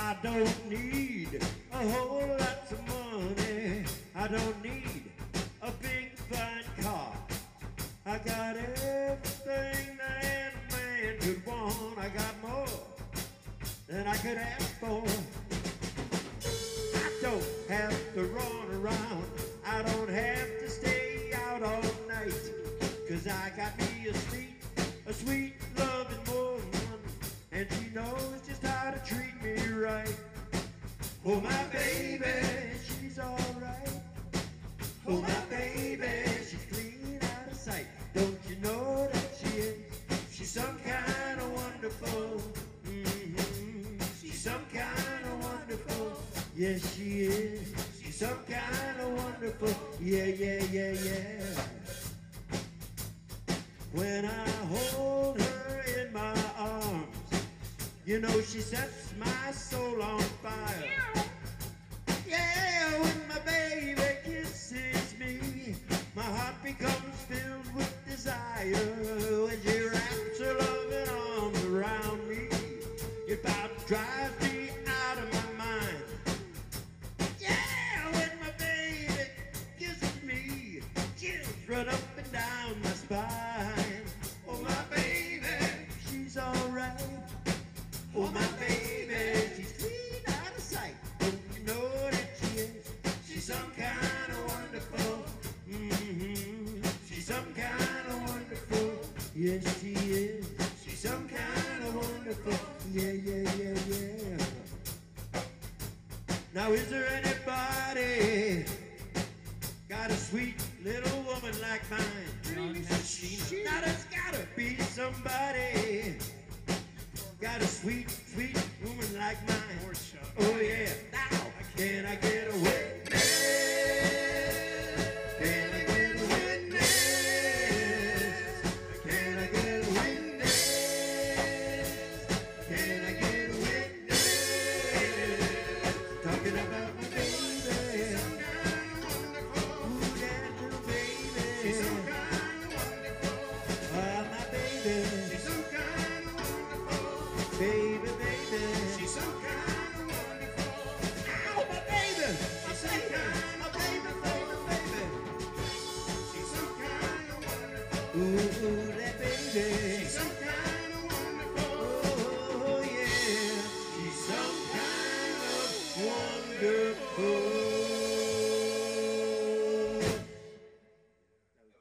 I don't need a whole lot of money. I don't need a big fine car. I got everything that a man could want. I got more than I could ask for. I don't have to run around. I don't have to stay out all night. 'Cause I got me a sweet loving woman, and she knows just how to treat me right. Oh, my baby, she's alright. Oh, my baby, she's clean out of sight. Don't you know that she is? She's some kind of wonderful. She's some kind of wonderful. Yes, she is. She's some kind of wonderful. Yeah, yeah, yeah, yeah. When I hold her in my arms, you know she sets my soul on fire. Yeah, when my baby kisses me, my heart becomes filled with desire. When she wraps her loving arms around me, it about drives me out of my mind. Yeah, when my baby kisses me, chills run up and down my spine. Oh, my baby, she's alright. Oh, my baby, she's clean out of sight. Don't you know that she is? She's some kind of wonderful. She's some kind of wonderful. Yes, she is. She's some kind of wonderful. Yeah, yeah, yeah, yeah. Now, is there anybody got a sweet little woman like mine? Now, there's gotta be somebody got a sweet, sweet woman like mine. Oh, yeah. Now, can I get